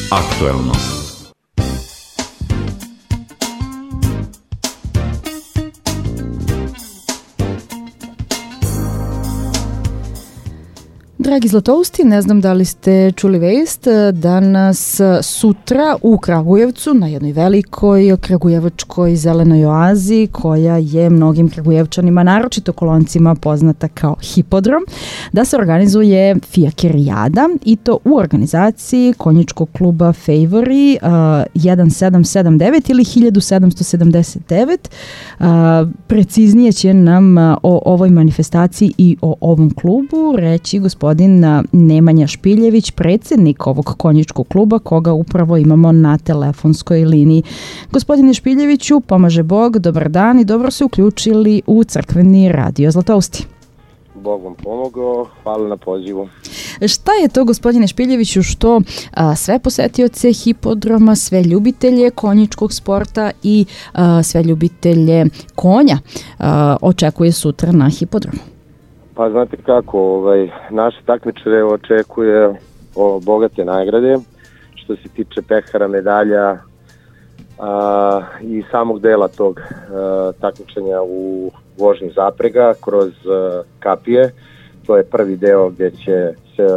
Aktuelno. Dragi Zlatousti, ne znam da li ste čuli vest, danas sutra u Kragujevcu na jednoj velikoj kragujevačkoj zelenoj oazi koja je mnogim Kragujevčanima, naročito Koloncima, poznata kao Hipodrom, da se organizuje fijakerijada i to u organizaciji konjičkog kluba Favori 1779 ili 1779. Preciznije će nam o ovoj manifestaciji i o ovom klubu reći gospodin Nemanja Špiljević, predsjednik ovog konjičkog kluba, koga upravo imamo na telefonskoj liniji. Gospodine Špiljeviću, pomaže Bog, dobar dan i dobro se uključili u crkveni radio Zlatousti. Bog vam pomogao, hvala na pozivu. Šta je to, gospodine Špiljeviću, što sve posetioce hipodroma, sve ljubitelje konjičkog sporta i sve ljubitelje konja očekuje sutra na hipodromu? Pa znate kako, naše takmičare očekuje bogate nagrade što se tiče pehara, medalja i samog dela tog takmičenja u vožnji zaprega kroz kapije. To je prvi deo gdje će se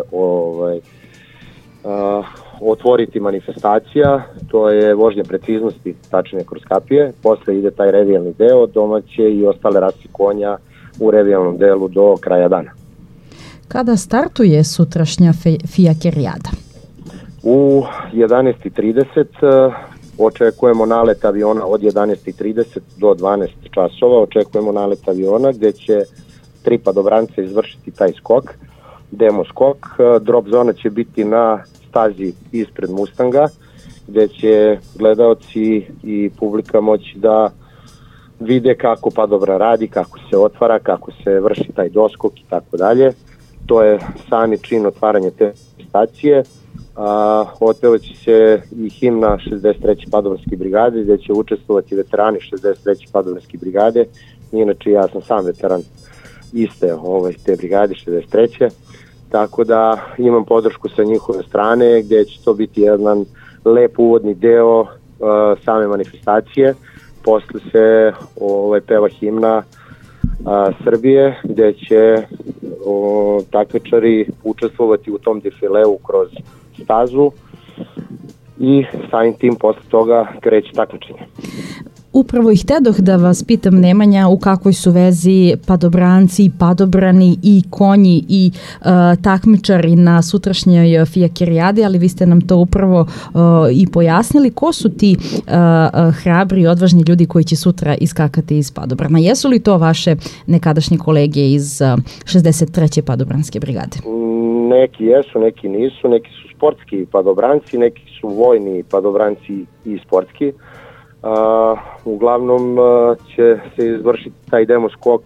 otvoriti manifestacija, to je vožnja preciznosti, tačnije kroz kapije. Posle ide taj revijalni deo, domaće i ostale rase konja u revijalnom delu do kraja dana. Kada startuje sutrašnja fijakerijada? U 11:30 očekujemo nalet aviona od 11:30 do 12 časova. Očekujemo nalet aviona gdje će 3 padobranca izvršiti taj skok, demo skok. Drop zona će biti na stazi ispred Mustanga gdje će gledaoci i publika moći da vide kako padobran radi, kako se otvara, kako se vrši taj doskok i tako dalje. To je sami čin otvaranja te stacije. Otpevaće se i himna 63. padobranske brigade gdje će učestvovati veterani 63. padobranske brigade. Inače ja sam sam veteran iste te brigade 63. Tako da imam podršku sa njihove strane gdje će to biti jedan lep uvodni deo same manifestacije. Posle se peva himna Srbije gdje će takmičari učestvovati u tom defileu kroz stazu i samim tim posle toga kreće takmičenje. Upravo ih htedoh da vas pitam, Nemanja, u kakvoj su vezi padobranci, padobrani i konji i takmičari na sutrašnjoj fijakerijadi, ali vi ste nam to upravo i pojasnili. Ko su ti hrabri i odvažni ljudi koji će sutra iskakati iz padobrana? Jesu li to vaše nekadašnje kolege iz 63. padobranske brigade? Neki jesu, neki nisu, neki su sportski padobranci, neki su vojni padobranci i sportski. Uglavnom će se izvršiti taj demo skok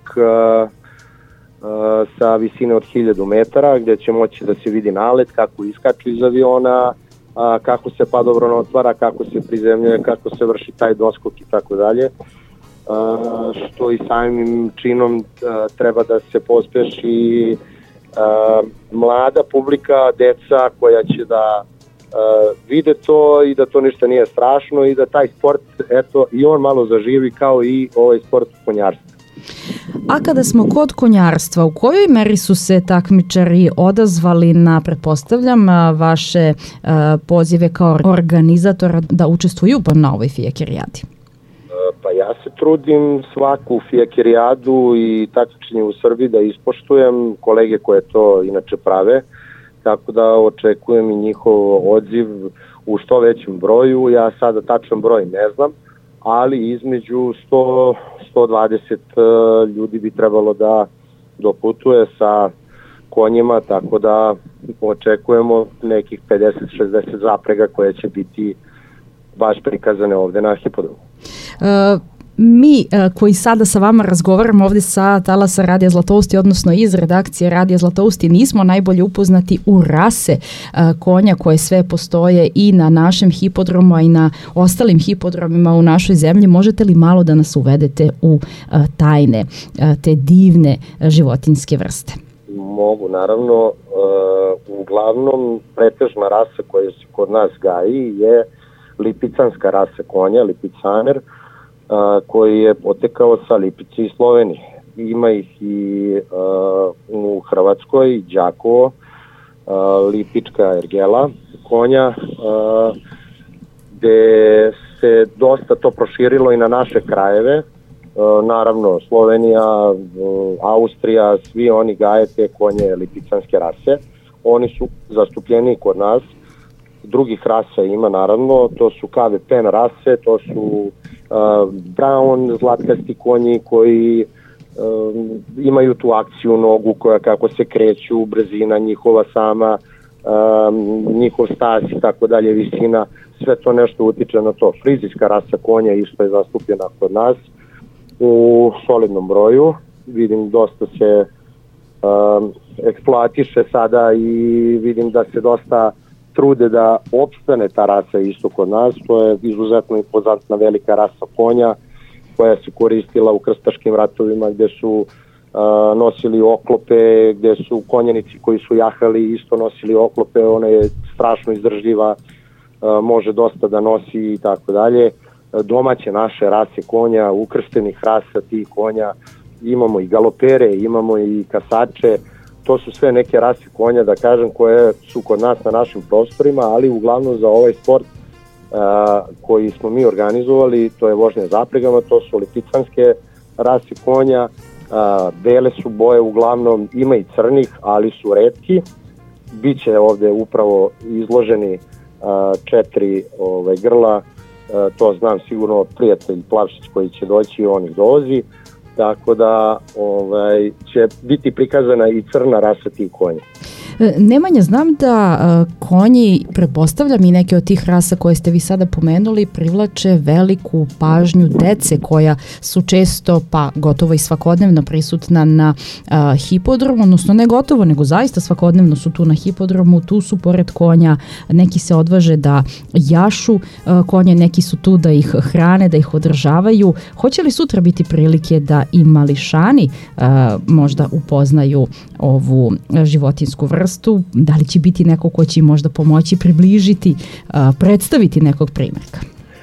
sa visine od 1000 metara gdje će moći da se vidi nalet, kako iskaču iz aviona, kako se padobran otvara, kako se prizemljuje, kako se vrši taj doskok i tako dalje. Što i samim činom treba da se pospeši mlada publika, deca koja će da vide to i da to ništa nije strašno i da taj sport, eto, i on malo zaživi kao i ovaj sport konjarstva. A kada smo kod konjarstva, u kojoj meri su se takmičari odazvali na, pretpostavljam, vaše pozive kao organizatora da učestvuju na ovoj fijakerijadi? Pa ja se trudim svaku fijakerijadu i takmičenje u Srbiji da ispoštujem, kolege koje to inače prave, tako da očekujem i njihov odziv u što većem broju. Ja sada tačan broj ne znam, ali između 100-120 ljudi bi trebalo da doputuje sa konjima, tako da očekujemo nekih 50-60 zaprega koje će biti baš prikazane ovde na hipodromu. Mi koji sada sa vama razgovaramo ovdje sa talasa Radija Zlatousti, odnosno iz redakcije Radija Zlatousti, nismo najbolje upoznati u rase konja koje sve postoje i na našem hipodromu, a i na ostalim hipodromima u našoj zemlji. Možete li malo da nas uvedete u tajne, te divne životinjske vrste? Mogu, naravno. uglavnom pretežna rasa koja se kod nas gaji je lipicanska rasa konja, lipicaner, koji je potekao sa Lipice iz Slovenije. Ima ih i u Hrvatskoj, Đakovo, lipička ergela konja, gde se dosta to proširilo i na naše krajeve. Naravno, Slovenija, Austrija, svi oni gaje te konje lipicanske rase. Oni su zastupljeni kod nas. Drugih rasa ima naravno, to su KV Pen rase, to su Brown, zlatkasti konji koji imaju tu akciju nogu koja kako se kreću, brzina njihova sama, njihov stas i tako dalje, visina, sve to nešto utiče na to. Frizijska rasa konja isto je zastupljena kod nas u solidnom broju. Vidim dosta se eksploatiše sada i vidim da se dosta trude da opstane ta rasa isto kod nas. To je izuzetno impozantna velika rasa konja koja se koristila u krstaškim ratovima gde su nosili oklope, gde su konjanici koji su jahali isto nosili oklope, ona je strašno izdržljiva, može dosta da nosi i tako dalje. Domaće naše rase konja, ukrštenih rasa tih konja, imamo i galopere, imamo i kasače, to su sve neke rase konja, da kažem, koje su kod nas na našim prostorima, ali uglavnom za ovaj sport koji smo mi organizovali, to je vožnja zapregama, to su lipicanske rase konja, bele su boje uglavnom, ima i crnih, ali su retki. Biće ovde upravo izloženi 4 grla, to znam sigurno prijatelj Plavšić koji će doći, on ih dovozi, tako da će biti prikazana i crna rasa tih konja. Nemanja, znam da konji, pretpostavljam i neke od tih rasa koje ste vi sada pomenuli, privlače veliku pažnju dece koja su često, pa gotovo i svakodnevno prisutna na hipodromu, odnosno ne gotovo, nego zaista svakodnevno su tu na hipodromu, tu su pored konja, neki se odvaže da jašu konje, neki su tu da ih hrane, da ih održavaju. Hoće li sutra biti prilike da i mališani možda upoznaju ovu životinsku vrstu? Da li će biti neko ko će možda pomoći približiti, predstaviti nekog primjerka?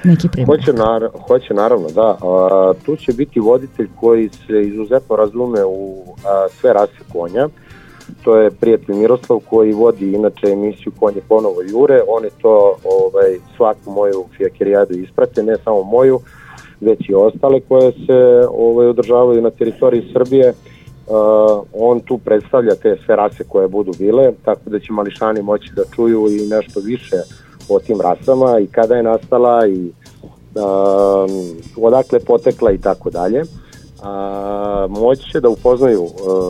Hoće naravno, da. Tu će biti voditelj koji se izuzetno razume u sve rase konja. To je prijatelj Miroslav koji vodi inače emisiju Konje ponovo jure. On je to svaku moju fijakerijadu isprate, ne samo moju, već i ostale koje se održavaju na teritoriji Srbije. On tu predstavlja te sve rase koje budu bile, tako da će mališani moći da čuju i nešto više o tim rasama i kada je nastala i odakle potekla i tako dalje. Moći će da upoznaju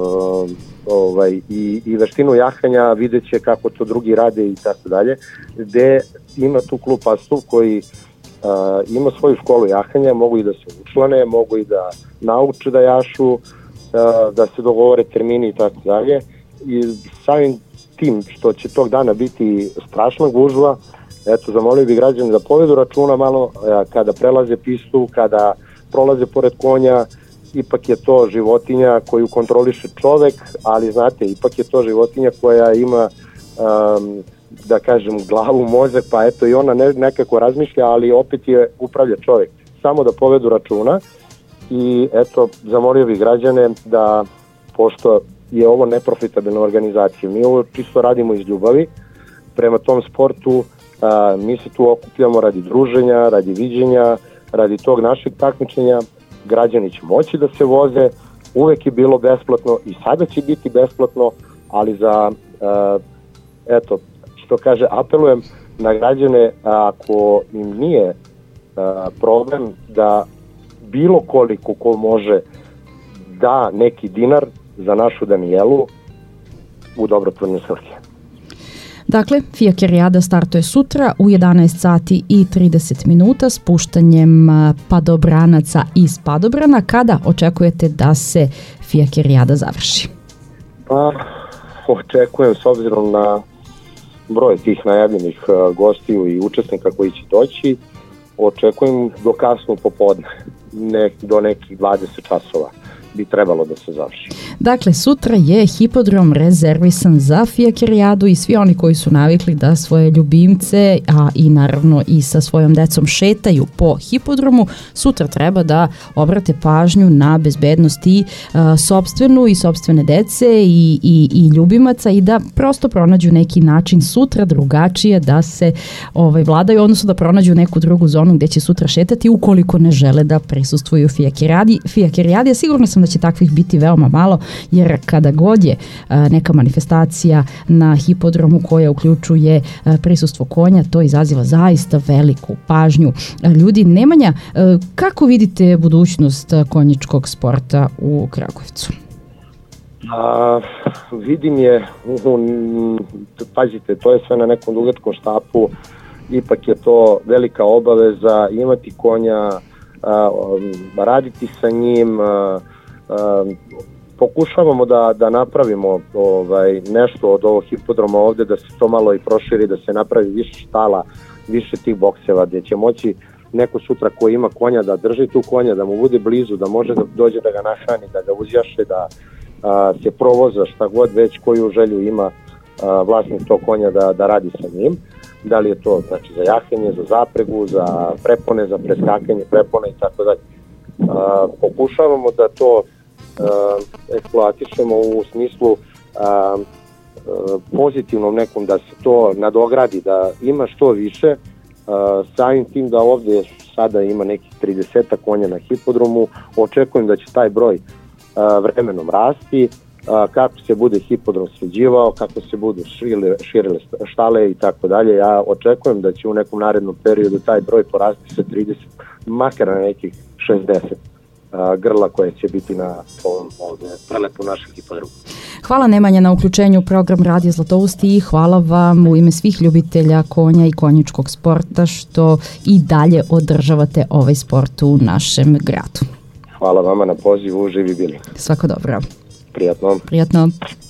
i veštinu jahanja, vidjet će kako to drugi rade i tako dalje, gde ima tu klub Pastov koji ima svoju školu jahanja, mogu i da se učlane, mogu i da nauče da jašu, da se dogovore termini i tako dalje. I samim tim što će tog dana biti strašna gužva, eto, zamolio bi građani da povedu računa malo kada prelaze pistu, kada prolaze pored konja, ipak je to životinja koju kontroliše čovek, ali znate, ipak je to životinja koja ima, da kažem, glavu, mozak, pa eto i ona nekako razmišlja, ali opet je upravlja čovek. Samo da povedu računa. I eto, zamolio bih građane da, pošto je ovo neprofitabilna organizacija, mi ovo čisto radimo iz ljubavi prema tom sportu, mi se tu okupljamo radi druženja, radi viđenja, radi tog našeg takmičenja, građani će moći da se voze, uvek je bilo besplatno i sada će biti besplatno, ali za, eto, što kaže, apelujem na građane, ako im nije problem da bilo koliko ko može da neki dinar za našu Danijelu u dobrotvorne svrhe. Dakle, fijakerijada startuje sutra u 11 sati i 30 minuta s puštanjem padobranaca iz padobrana. Kada očekujete da se fijakerijada završi? Pa, očekujem s obzirom na broj tih najavljenih gostiju i učesnika koji će doći, očekujem do kasno popodne, do nekih 20 časova. bi trebalo da se završi. Dakle, sutra je hipodrom rezervisan za fijakerijadu i svi oni koji su navikli da svoje ljubimce, a i naravno i sa svojom decom šetaju po hipodromu, sutra treba da obrate pažnju na bezbednost i sopstvenu i sopstvene dece i ljubimaca i da prosto pronađu neki način sutra drugačije da se vladaju, odnosno da pronađu neku drugu zonu gde će sutra šetati ukoliko ne žele da prisustvuju fijakerijadi. Ja sigurno sam da će takvih biti veoma malo, jer kada god je neka manifestacija na hipodromu koja uključuje prisustvo konja, to izaziva zaista veliku pažnju ljudi. Nemanja, kako vidite budućnost konjičkog sporta u Kragujevcu? Vidim je, pazite, to je sve na nekom dugačkom štapu, ipak je to velika obaveza imati konja, raditi sa njim, pokušavamo da napravimo nešto od ovog hipodroma ovde, da se to malo i proširi, da se napravi više štala, više tih bokseva, gdje će moći neko sutra ko ima konja da drži tu konja, da mu bude blizu, da može da dođe da ga nahrani, da ga uzjaše, da se provoza, šta god već koju želju ima vlasnik tog konja da radi sa njim. Da li je to znači za jahenje, za zapregu, za prepone, za preskakanje prepone i tako dalje. Pokušavamo da to eksploatišemo u smislu pozitivnom nekom, da se to nadogradi, da ima što više, samim tim da ovde sada ima nekih 30 konja na hipodromu. Očekujem da će taj broj vremenom rasti, kako se bude hipodrom sređivao, kako se budu širile štale i tako dalje. Ja očekujem da će u nekom narednom periodu taj broj porasti sa 30, makar na nekih 60 grla koje će biti na ovom ovde prelepu našem hipodromu. Hvala Nemanja na uključenju u program Radio Zlatousti i hvala vam u ime svih ljubitelja konja i konjičkog sporta što i dalje održavate ovaj sport u našem gradu. Hvala vama na pozivu, živi bili. Svako dobro. Prijatno. Prijatno.